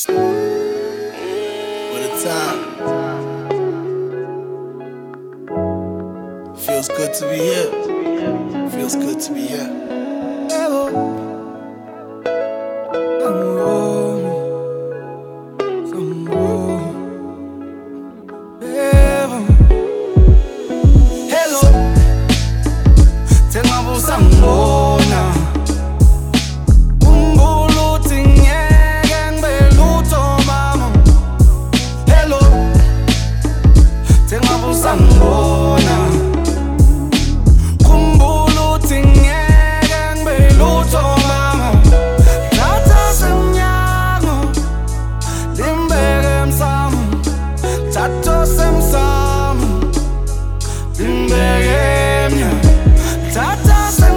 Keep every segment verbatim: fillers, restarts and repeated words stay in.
What a time. Feels good to be here. Feels good to be here. Hello. Sangona umbuluthi ngeke ngibelutho mama. Hello thengabu sangona umbuluthi ngeke ngibelutho mama. Thatha semnyango limbeke emsamo, thatha semsamo limbeke emnyango, thatha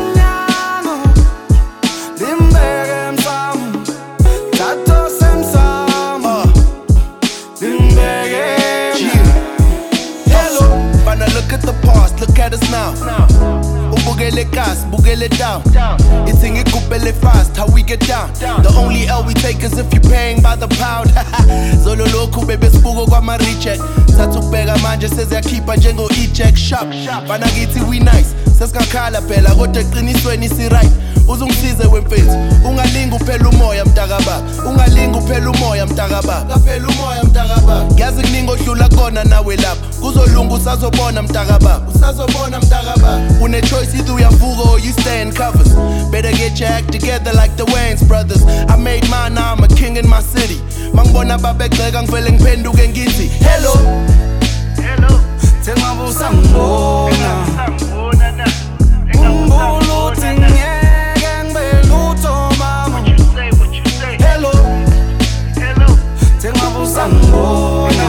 look at us now. Ubukele gas, bukele down. It's in it fast, how we get down. The only L we take is if you're paying by the pound. Zolo loku baby spugo kwa ma recheck. Satukbega manje says ya keep a jengo e-check shop. Banagiti we nice. Seskakhala phela kodwa eqinisweni si right. Uzungisize wemfethu ungalinga uphela umoya mntakababa, ungalinga uphela umoya mntakababa, kaphela umoya mntakababa. Ngiyazi kuningi odlula kona nawe lapha kuzolunga usazobona mntakababa, usazobona mntakababa. Une choice either uyavuka or you stay in covers. Better get your act together like the Wayans brothers. I made mine, now I'm a king in my city. Mangibona babegxeka ngivele ngiphenduke ngithi hello hello thengabu sangona umbuluthi ngeke ngibelutho mama. Hello hello thengabu sangona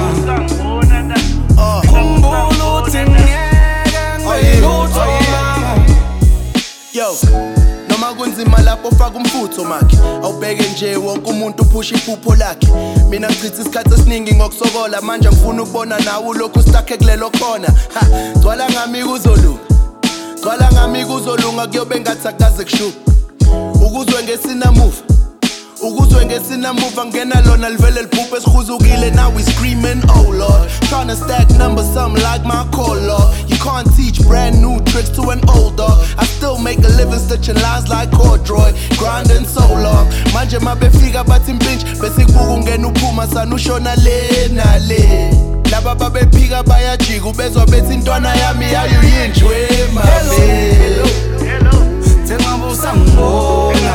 umbuluthi ngeke ngibelutho mama. Yo noma kunzima lapho faka umfutho makhe, awubheke nje wonke umuntu uphusha iphupho lakhe. Mina ngichitha isikhathi esiningi ngokusokola, manje ngifuna ukubona nawe lokhu stuck kulelo khona. Ha gcwala ngami kuzolunga, gcwala ngami kuzolunga, kuyobe ngathi akaze kushuka. Ukuzwe ngesina move, ukuzwe ngesina move, angena lona livele libhubhe esikhuzukile. Now we screaming oh Lord, tryna stack numbers something like my call Lord. You can't teach brand new tricks to an old dog. I still make a living stitching lines like corduroy, grinding so long. Manje mabefika bathi impinch bese kubuka ungena uphuma sana ushona le na le. Laba babephika bayajika ubezwa bethi intwana yami yayuyinjwe mami. Hello hello thengabu sangona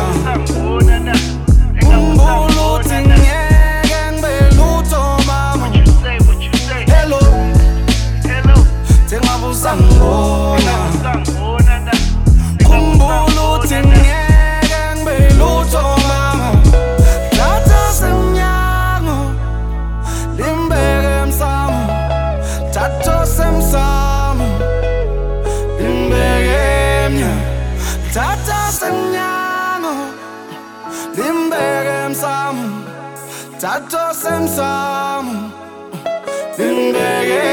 umbuluthi ngeke ngibelutho mama. Hello hello thengabu sangona umbuluthi ngeke ngibelutho mama. Thatha semnyango limbeke emsamo, thatha semsamo limbeke emnyango, thatha semnyango limbeke emsamo, thatha semsamo limbeke